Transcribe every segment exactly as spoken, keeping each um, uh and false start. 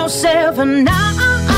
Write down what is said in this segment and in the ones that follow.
seven nine.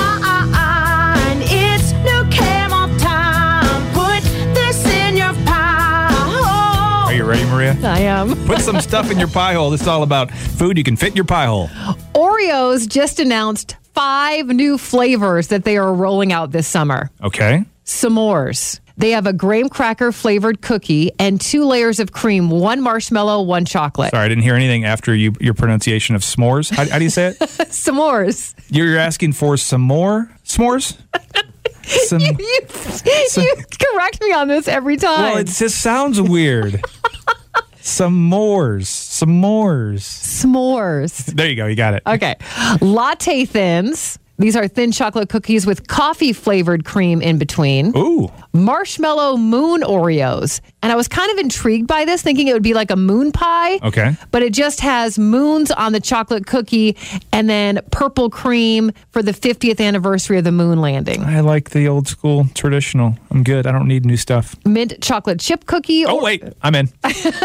It's new Camel time. Put this in your pie hole. Are you ready, Maria? I am. Put some stuff in your pie hole. This is all about food you can fit in your pie hole. Oreos just announced five new flavors that they are rolling out this summer. Okay. S'mores. They have a graham cracker flavored cookie and two layers of cream, one marshmallow, one chocolate. Sorry, I didn't hear anything after you, your pronunciation of s'mores. How, how do you say it? S'mores. You're asking for some more s'mores? Some, You, you, some, you correct me on this every time. well, it just sounds weird. S'mores. S'mores. S'mores. There you go. You got it. Okay. Latte Thins. These are thin chocolate cookies with coffee-flavored cream in between. Ooh. Marshmallow Moon Oreos. And I was kind of intrigued by this, thinking it would be like a moon pie. Okay. But it just has moons on the chocolate cookie and then purple cream for the fiftieth anniversary of the moon landing. I like the old school traditional. I'm good. I don't need new stuff. Mint chocolate chip cookie. Oh, wait. I'm in.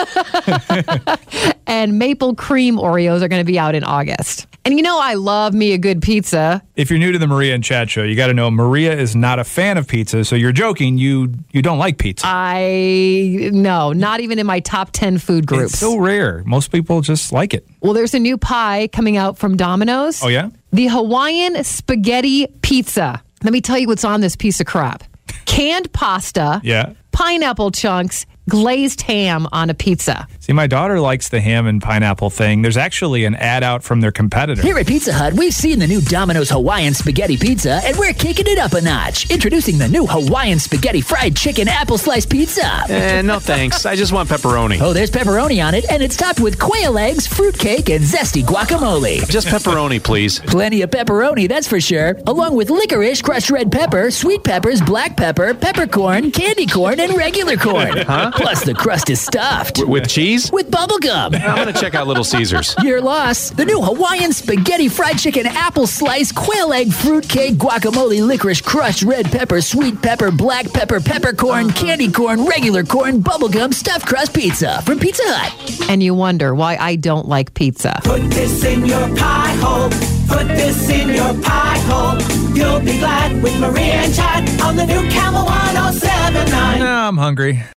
And maple cream Oreos are going to be out in August. And you know I love me a good pizza. If you're new to the Maria and Chad show, you got to know Maria is not a fan of pizza, so you're joking. You you don't like pizza. I, no, not even in my top ten food groups. It's so rare. Most people just like it. Well, there's a new pie coming out from Domino's. Oh, yeah? The Hawaiian Spaghetti Pizza. Let me tell you what's on this piece of crap. Canned pasta, Yeah. pineapple chunks, glazed ham on a pizza. See, my daughter likes the ham and pineapple thing. There's actually an ad out from their competitor. Here at Pizza Hut, we've seen the new Domino's Hawaiian Spaghetti Pizza, and we're kicking it up a notch. Introducing the new Hawaiian Spaghetti Fried Chicken Apple Slice Pizza. Eh, no thanks. I just want pepperoni. Oh, there's pepperoni on it, and it's topped with quail eggs, fruitcake, and zesty guacamole. Just pepperoni, please. Plenty of pepperoni, that's for sure. Along with licorice, crushed red pepper, sweet peppers, black pepper, peppercorn, candy corn, and regular corn. Huh? Plus, the crust is stuffed. W- with cheese? With bubble gum. I'm going to check out Little Caesars. Your loss. The new Hawaiian Spaghetti Fried Chicken Apple Slice, quail egg, fruitcake, guacamole, licorice, crushed red pepper, sweet pepper, black pepper, peppercorn, candy corn, regular corn, bubblegum, stuffed crust pizza from Pizza Hut. And you wonder why I don't like pizza. Put this in your pie hole. Put this in your pie hole. You'll be glad with Maria and Chad on the new Camel one oh seven nine. No, I'm hungry.